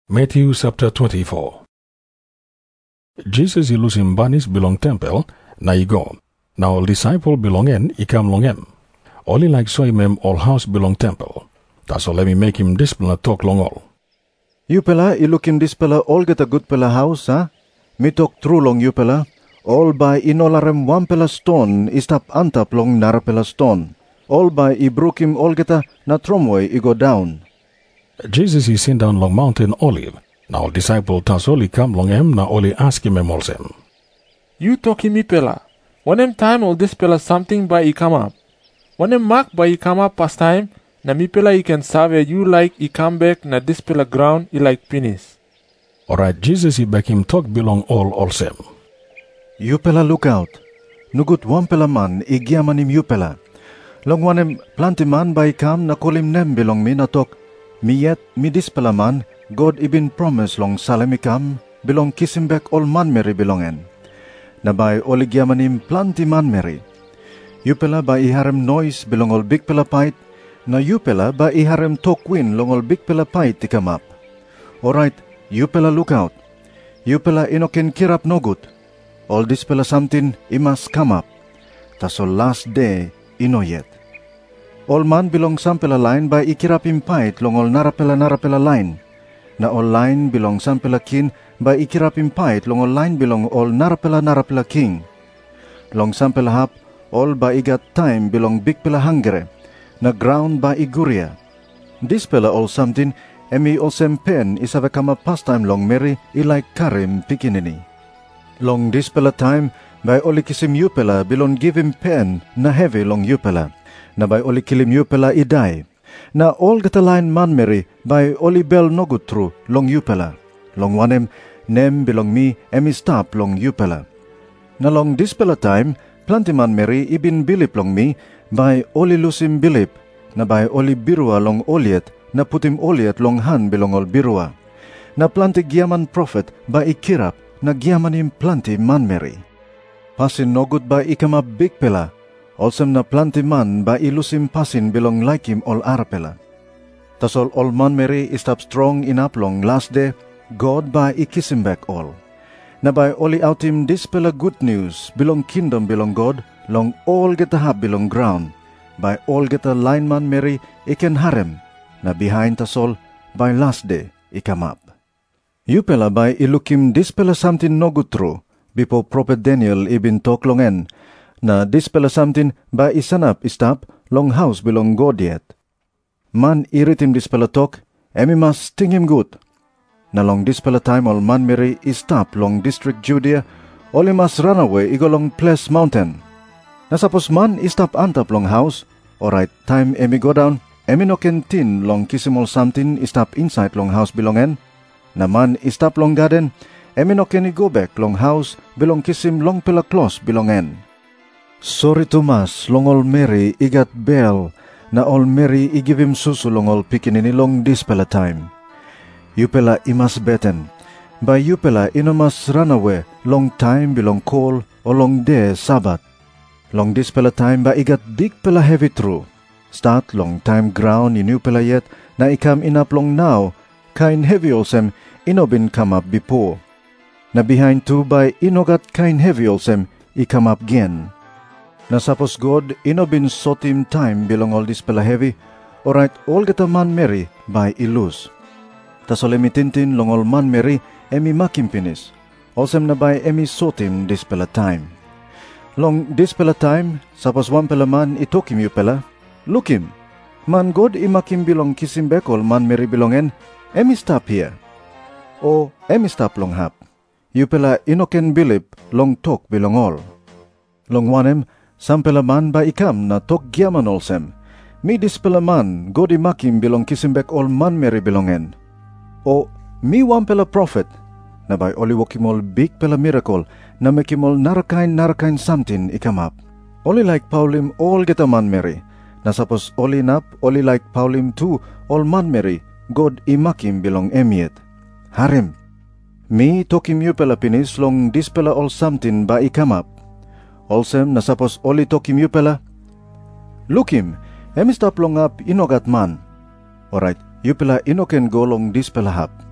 Matthew chapter 24. Jesus ilusim banis belong temple, na igo. Na all disciple belongen ikam longem. Only like so him all house belong temple. That's all let me make him discipline talk long all. You pela ilukim this pela all get a good pela house, ha? Me talk true long you pela. All by inolarem one pela stone istap antap long nara pela stone. All by ibrukim all get a na tromway I go down. Jesus is sent down long mountain Olive. Now disciple tas only come long him na only ask him also. You talking me pela. When em time all this pela something by I come up. When em mark by I come up past time, na mi pela I can serve you like I come back na this pela ground I like finish. Alright, Jesus he back him talk belong all also. You pela look out. Nugut one pela man igiamanim you pela. Long wanem planti man by kam na kolim nem belong me na talk. Mi yet mi this pela man God ibin promise long salemikam belong kisim back all man meri belongen. Na by oligiamanim planti man meri. You pela by iharem noise belong all big pela pait. Na you pela by iharem talk win long all big pela pait tikam up. Alright, you pela look out. You pela inoken kirap no good. All this pela something I must come up. Tas all last day ino yet. All man belong sampela line by ikirapim pait long all narapela line. Na all line belong sampela kin by ikirapim pait long all line belong all narapela king. Long sampela hap all by igat time belong big pela hangre. Na ground by iguria. This pela all something emi olsem pen isavekama pastime long meri I like karim pikinini. Long this pela time by olikisim yupela belong give him pen na heavy long yupela. Na by oli kilim yupela I die. Na all gata line man meri by oli bel no good true long yupela. Long wanem nem belong me emi stop long yupela. Na long this pela time planti man meri ibin bilip long me by oli lusim bilip. Na by oli birua long oliet na putim oliet long han belong ol birua. Na planti giaman prophet by ikirap na giamanim planti man meri. Pasin no good by ikama big pela. Olsem na planti man ba ilusim pasin belong like him all arapela. Tas all man meri istap strong enough long last day, God ba ikisim back all. Na by oli out him this pela good news, belong kingdom belong God, long all get a hab belong ground. By all get a line man meri iken harem, na behind tas all, by last day ikam up. You pela by ilukim this pela something no good true, before prophet Daniel ibin talk longen, na this pela something ba isanap istap long house belong God yet. Man iritim this pela talk, emi mas sting him good. Na long this pela time all man meri istap long district Judea, oli mas run away igo long place mountain. Na sapos man istap antap long house, alright time emi go down, emi no ken tin long kisimol something istap inside long house belongen. Na man istap long garden, emi no ken I go back long house belong kisim long pela close belongen. Sorry Tomas, long all Mary igat bell, na all Mary I give him susu long all pikinini long this pela time. You pela imas beten, by you pela inomas run away long time belong call or long day Sabbath. Long this pela time ba igat big pela heavy true. Start long time ground in you pela yet, na ikam inap long now, kain heavy olsem inobin come up before. Na behind too by inogat kain heavy olsem I come up again. Na sapos God inobin sotim time belong all this pela heavy, alright all geta man meri by ilus. Tas ole mitintin long all man meri emi makim pinis, olsem na by emi sotim this pela time. Long this pela time, sapos one pela man itokim you pela, look him. Man God imakim belong kisim back all man meri belongen, emi stop here. O emi stop long hap. You pela inoken bilip long talk belong all. Long wanem, sampela man ba ikam na tok giaman olsem. Mi dispela man, God imakim belong kisim back all man meri belongen. O mi one pela prophet, na by oli wakim all big pela miracle, na makim all narakain something ikam up. Oli like Paulim all get a man meri, na sapos oli nap, oli like Paulim too, all man meri, God imakim belong emiet. Harim. Mi tokim you pela pinis long dispela all something ba ikam up. Olsem na sapos oli tokim you pela. Look him, emi stop long up inogat man. Alright, you pela inoken go long this pela hap.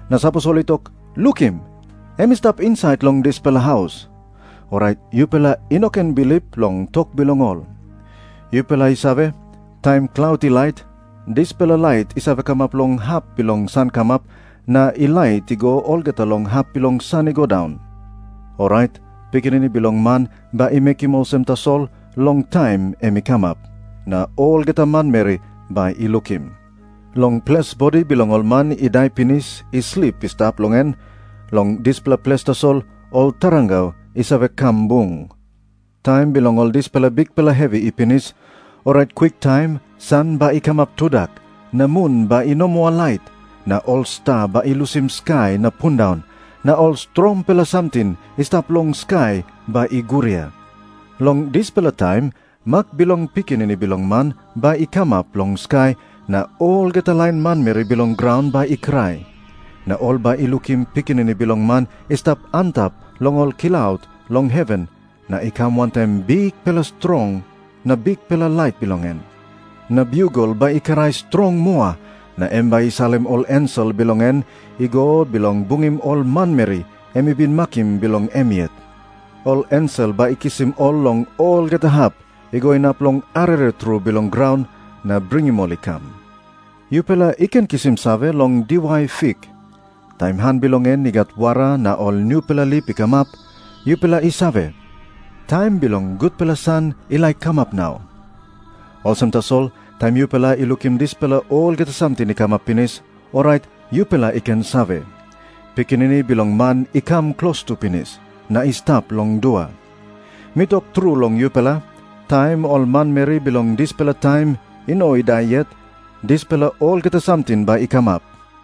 Nasapos ol itok, look him. Emi stop inside long this pela house. Alright, you pela ino can believe long talk belong all. You pela isabe, time cloudy light, this pela light isabe come up long hap belong sun come up, na ilay ti go all get along hap belong sun go down. Alright, pikin ini belong man ba I make him awesome tasol long time emi come up, na all get a man Mary ba I look him. Long place body belong all man I die pinis I sleep I stop longen, long this pela place tasol all tarangaw isabe kambung. Time belong all this pela big pela heavy I pinis, alright quick time, sun ba I come up tudak, na moon ba I no more light, na all star ba I lose him sky na pun down, na all strong pela something I stop long sky ba I guria. Long this pela time, mak belong pikin ini belong man ba I come up long sky, na all get a line man Mary belong ground ba I cry. Na all ba I look him pikin ini belong man I stop antap long all kill out long heaven, na I come one time big pela strong, na big pela light belongen. Na bugle ba I karay strong mua, na embay salem all ensel belongen, I go belong bungim all man Mary, emi bin makim belong emiet. All ensel ba I kisim all long all get a hap, I go inap long arere true belong ground, na bring him all ikam. You pela iken kisim save long diway fik. Time han belongen ni gat wara na all new pela lip ikam up, you pela isave. Time belong good pela sun ilay come up now. Awesome tasol, time you pela ilukim this pela all get something ikam up pinis, alright, you pela iken save. Pikin ini belong man ikam close to pinis, na istap long dua. Mitok true long you pela, time all man Mary belong this pela time, ino iday yet, this pela all get something ba ikam up.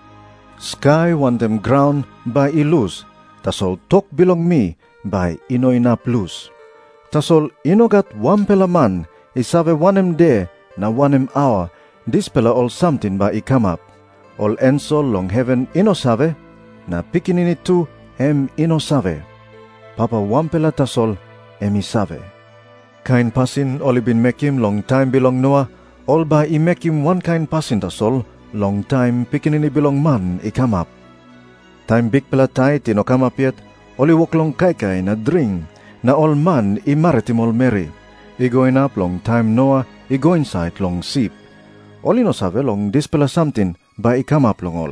Sky want them ground by I lose, tasol talk belong me by ino inap lose. Tasol ino gat one pela man, isave wanem day na wanem hour, this pela all something ba I come up. All ensol long heaven ino save, na pikin ini tu em ino save. Papa one pela tasol emi save. Kind pasin all bin make him long time belong Noah, all ba I make him one kind pasin tasol, long time pikin ini belong man I come up. Time big pela tight ino come up yet, oli walk long kaikai na drink, na all man I maritim all Mary. I going up long time Noah, I go inside long sheep. Oli no save long this pela something, ba I come up long all.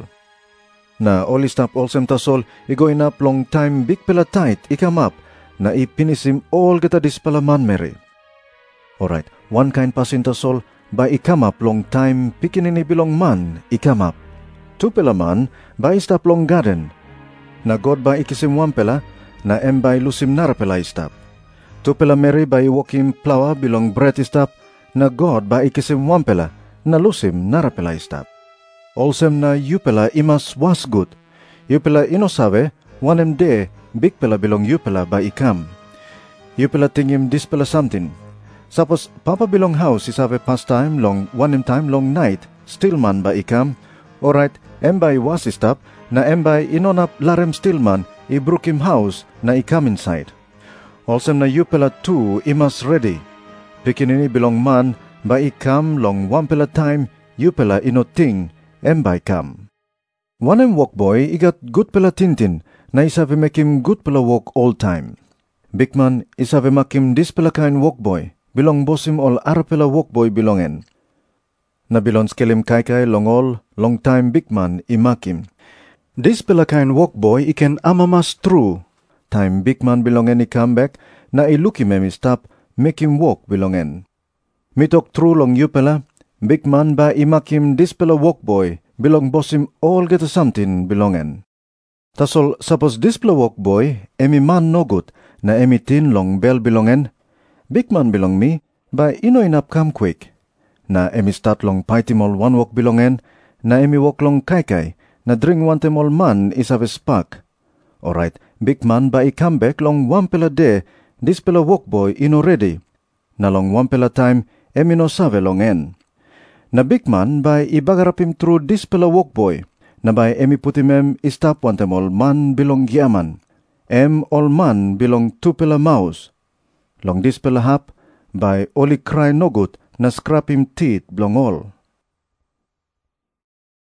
Na oli stop all sem tasol, I going up long time big pela tight, I come up, na I pinisim all geta this pela man Mary. Alright, one kind pasin tasol, ba I come up long time pikin ini belong man, I come up. Two pela man, ba I stop long garden. Na God ba I kisim one pela, na em ba I lusim nara pela I stop. Two pela Mary ba I walkim flower belong bread I stop, na God ba I kisim one pela, na lusim nara pela I stop. Olsem na you pela imas was good. You pela ino save, wanem day, big pela belong you pela ba I come. You pela tingim this pela something. Suppose Papa belong house is have a pastime long one time long night, still man ba I come. Alright, embay was stop, na embay inonap larem still man, I brook him house, na I come inside. Also na you pela two imas ready. Pikin ini belong man, ba I come long one pela time, you pela ino ting, embay come. One walk boy, I got good pela tintin, na is have make him good pela walk all time. Big man is have make him this pela kind walk boy. Bilong bosim all arapela walk boy bilongen. Na bilon skelim kaikai long all, long time big man imakim. This pela kind walk boy iken amamas true. Time big man bilongen I come back, na ilukim em stop, make him walk bilongen. Mitok true long you pela, big man ba imakim this pela walk boy, bilong bosim all get something bilongen. Tasol suppose this pela walk boy, emi man no good, na emi tin long bell bilongen, big man belong me, by ino inap come quick. Na emi start long paitimol one walk belongen, na emi walk long kaikai, na drink one temol man is have a spark. Alright, big man by I come back long one pela day, this pela walk boy ino ready. Na long one pela time, emi no save long en. Na big man by I bagarapim through this pela walk boy, na by emi putim em istap one temol man belong giaman. Em all man belong two pela mouse. Long this pela hap, by oli cry no good, na scrap him teeth blong all.